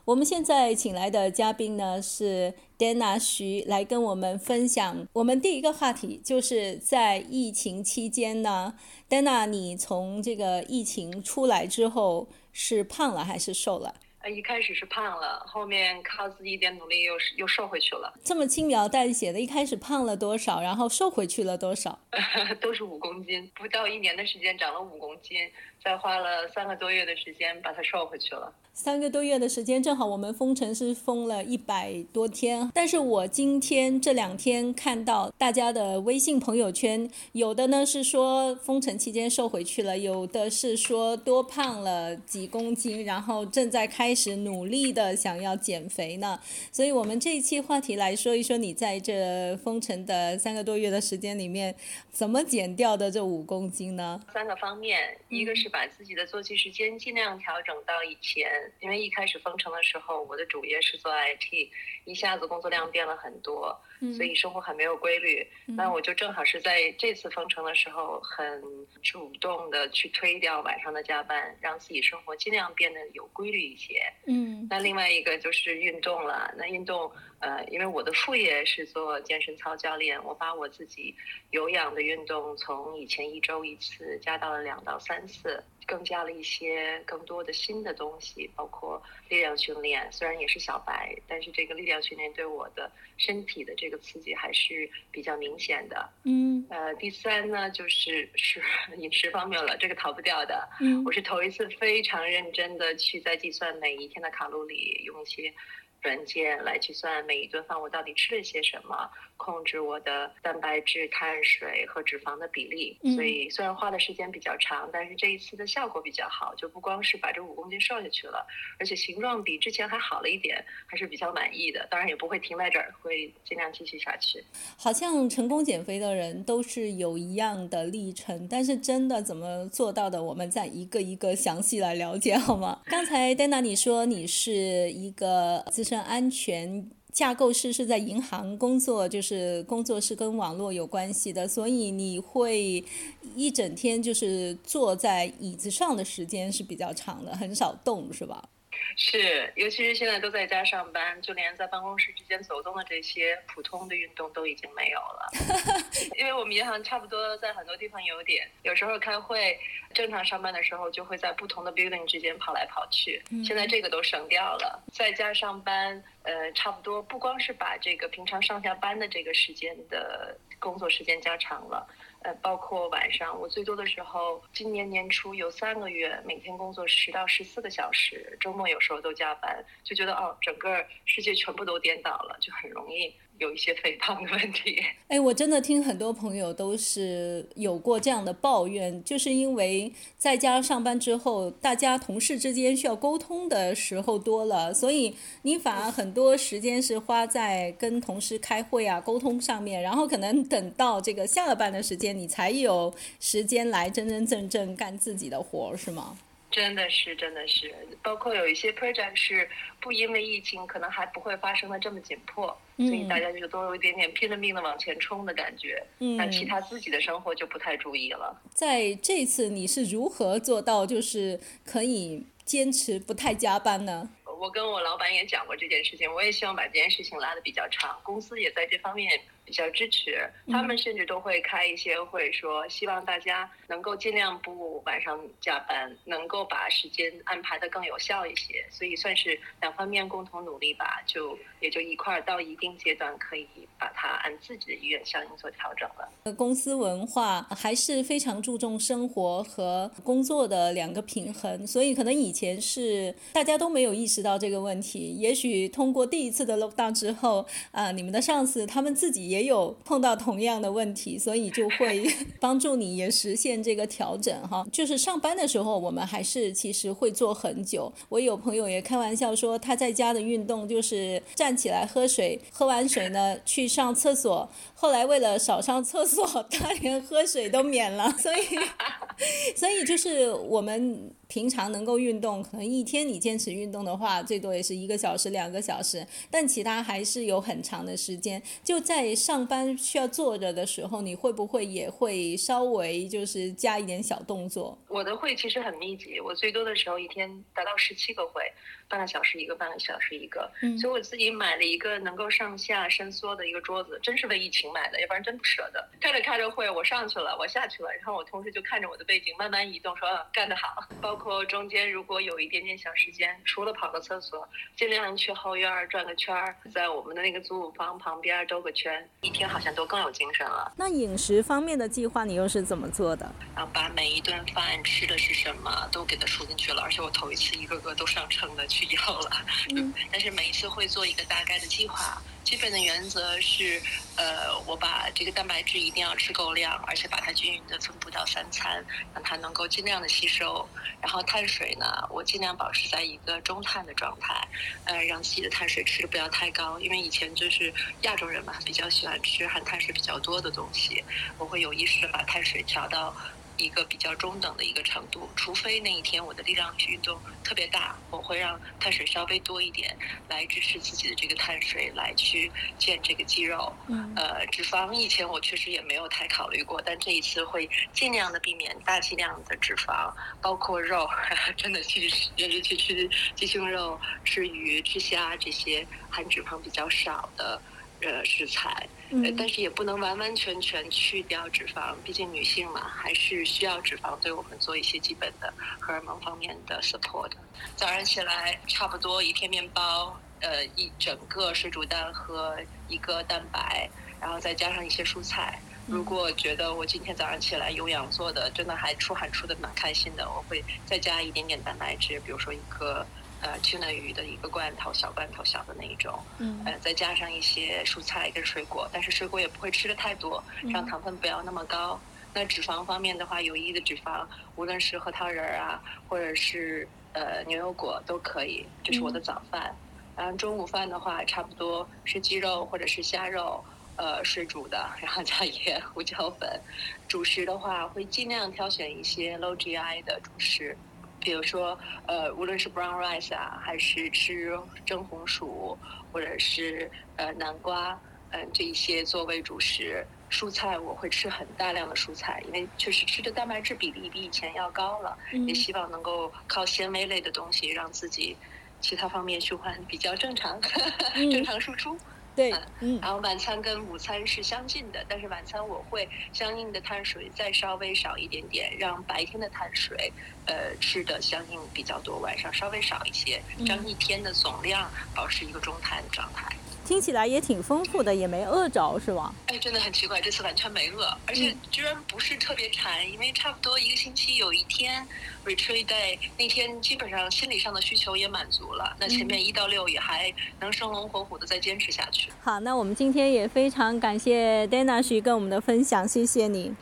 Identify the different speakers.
Speaker 1: 我们现在请来的嘉宾呢是 Dana 徐，来跟我们分享我们第一个话题，就是在疫情期间呢 Dana 你从这个疫情出来之后是胖了还是瘦了？
Speaker 2: 一开始是胖了，后面靠自己一点努力又瘦回去了。
Speaker 1: 这么轻描淡写的，一开始胖了多少，然后瘦回去了多少？
Speaker 2: 都是5公斤，不到1年的时间长了5公斤，再花了3个多月的时间把它瘦回去了。
Speaker 1: 3个多月的时间，正好我们封城是封了100多天，但是我今天这2天看到大家的微信朋友圈，有的呢是说封城期间瘦回去了，有的是说多胖了几公斤，然后正在开始努力的想要减肥呢。所以我们这一期话题来说一说你在这封城的3个多月的时间里面怎么减掉的这5公斤呢
Speaker 2: ？3个方面，一个是把自己的作息时间尽量调整到以前，因为一开始封城的时候我的主业是做 IT， 一下子工作量变了很多，所以生活很没有规律。那我就正好是在这次封城的时候很主动的去推掉晚上的加班，让自己生活尽量变得有规律一些。那另外一个就是运动了。那运动因为我的副业是做健身操教练，我把我自己有氧的运动从以前1周1次加到了2到3次，更加了一些更多的新的东西，包括力量训练。虽然也是小白，但是这个力量训练对我的身体的这个刺激还是比较明显的。第3呢就是饮食方面了，这个逃不掉的。我是头一次非常认真的去在计算每一天的卡路里，用一些软件来计算每一顿饭我到底吃了些什么，控制我的蛋白质、碳水和脂肪的比例。所以虽然花的时间比较长，但是这一次的效果比较好，就不光是把这5公斤瘦下去了，而且形状比之前还好了一点，还是比较满意的。当然也不会停在这儿，会尽量继续下去。
Speaker 1: 好像成功减肥的人都是有一样的历程，但是真的怎么做到的，我们再一个一个详细来了解好吗？刚才 Dana 你说你是一个资深安全架构师，是在银行工作，就是工作是跟网络有关系的，所以你会一整天就是坐在椅子上的时间是比较长的，很少动是吧？
Speaker 2: 是，尤其是现在都在家上班，就连在办公室之间走动的这些普通的运动都已经没有了。因为我们银行差不多在很多地方有点，有时候开会正常上班的时候就会在不同的 building 之间跑来跑去，现在这个都省掉了。在家上班差不多不光是把这个平常上下班的这个时间的工作时间加长了，包括晚上，我最多的时候今年年初有3个月每天工作10到14个小时，周末有时候都加班，就觉得整个世界全部都颠倒了，就很容易有一些肥胖的问题。
Speaker 1: 我真的听很多朋友都是有过这样的抱怨，就是因为在家上班之后，大家同事之间需要沟通的时候多了，所以你反而很多时间是花在跟同事开会啊沟通上面，然后可能等到这个下了班的时间，你才有时间来真真正正干自己的活，是吗？
Speaker 2: 真的是，包括有一些 project 是不因为疫情可能还不会发生的这么紧迫，所以大家就都有一点点拼了命的往前冲的感觉，但其他自己的生活就不太注意了。
Speaker 1: 在这次你是如何做到就是可以坚持不太加班呢？
Speaker 2: 我跟我老板也讲过这件事情，我也希望把这件事情拉得比较长，公司也在这方面比较支持，他们甚至都会开一些会，说希望大家能够尽量不晚上加班，能够把时间安排得更有效一些，所以算是2方面共同努力吧，也就一块到一定阶段可以把它按自己的意愿相应做调整了。
Speaker 1: 公司文化还是非常注重生活和工作的2个平衡，所以可能以前是大家都没有意识到这个问题，也许通过第一次的 lockdown 之后你们的上司他们自己也有碰到同样的问题，所以就会帮助你也实现这个调整哈。就是上班的时候我们还是其实会坐很久，我有朋友也开玩笑说他在家的运动就是站起来喝水，喝完水呢去上厕所，后来为了少上厕所他连喝水都免了，所以所以就是我们平常能够运动，可能一天你坚持运动的话，最多也是1个小时、2个小时，但其他还是有很长的时间。就在上班需要坐着的时候，你会不会也会稍微就是加一点小动作？
Speaker 2: 我的会其实很密集，我最多的时候一天达到17个会，半个小时一个，半个小时一个。所以我自己买了一个能够上下伸缩的一个桌子，真是为疫情买的，要不然真不舍得。开着会，我上去了，我下去了，然后我同事就看着我的背景慢慢移动，说干得好。包括中间如果有一点点小时间，除了跑个厕所，尽量去后院转个圈，在我们的那个租屋房旁边兜个圈，一天好像都更有精神了。
Speaker 1: 那饮食方面的计划你又是怎么做的？
Speaker 2: 然后把每一顿饭吃的是什么都给它输进去了，而且我头一次一个个都上称的去要了。但是每一次会做一个大概的计划。基本的原则是，我把这个蛋白质一定要吃够量，而且把它均匀的分布到3餐，让它能够尽量的吸收。然后碳水呢，我尽量保持在一个中碳的状态，让自己的碳水吃的不要太高，因为以前就是亚洲人嘛，比较喜欢吃含碳水比较多的东西，我会有意识的把碳水调到一个比较中等的一个程度，除非那一天我的力量运动特别大，我会让碳水稍微多一点，来支持自己的这个碳水，来去建这个肌肉。脂肪以前我确实也没有太考虑过，但这一次会尽量的避免大剂量的脂肪，包括肉，真的也是去吃鸡胸肉、吃鱼、吃虾这些含脂肪比较少的食材。但是也不能完完全全去掉脂肪，毕竟女性嘛，还是需要脂肪对我们做一些基本的荷尔蒙方面的 support。早上起来差不多1片面包，一整个水煮蛋和一个蛋白，然后再加上一些蔬菜。如果觉得我今天早上起来有氧做的真的还出汗出的蛮开心的，我会再加一点点蛋白质，比如说一个tuna鱼的一个罐头，小罐头小的那一种，再加上一些蔬菜跟水果，但是水果也不会吃的太多，让糖分不要那么高。那脂肪方面的话，有益的脂肪，无论是核桃仁啊，或者是牛油果都可以，这是我的早饭。然后中午饭的话，差不多是鸡肉或者是虾肉，水煮的，然后加盐、胡椒粉。主食的话，会尽量挑选一些 low GI 的主食。比如说，无论是 brown rice 啊，还是吃蒸红薯，或者是南瓜，这一些作为主食。蔬菜我会吃很大量的蔬菜，因为确实吃的蛋白质比例比以前要高了，也希望能够靠纤维类的东西让自己其他方面循环比较正常，正常输出。
Speaker 1: 对，
Speaker 2: 然后晚餐跟午餐是相近的，但是晚餐我会相应的碳水再稍微少一点点，让白天的碳水吃的相应比较多，晚上稍微少一些，让一天的总量保持一个中碳的状态。
Speaker 1: 听起来也挺丰富的，也没饿着是吧？
Speaker 2: 真的很奇怪，这次完全没饿，而且居然不是特别馋，因为差不多1个星期有一天 retreat day， 那天基本上心理上的需求也满足了，那前面1到6也还能生龙活虎的再坚持下去。
Speaker 1: 好，那我们今天也非常感谢 Dana 徐跟我们的分享，谢谢你。